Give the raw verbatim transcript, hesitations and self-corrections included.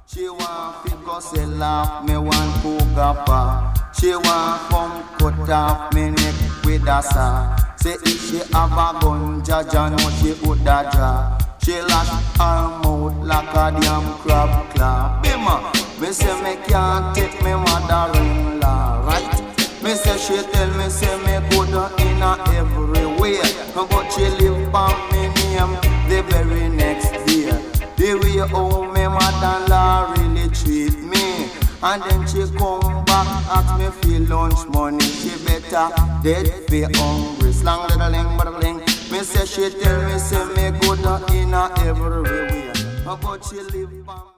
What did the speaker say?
She want fi go sell off me one Kugapa. She want come cut off me neck with a saw. Say if she have a gun, Jaja know she woulda draw. She lash her mouth like a damn crab claw. Bima, me say me can't take me mother-in-law, right? Me say she tell me say me good in a everywhere, but she live on me name the very next day. The way how me mother-in-law really treat me, and then she come back ask me for lunch money. She better dead fi hungry. Slang diddling diddling. Me say she tell me say me good in a everywhere, but she live on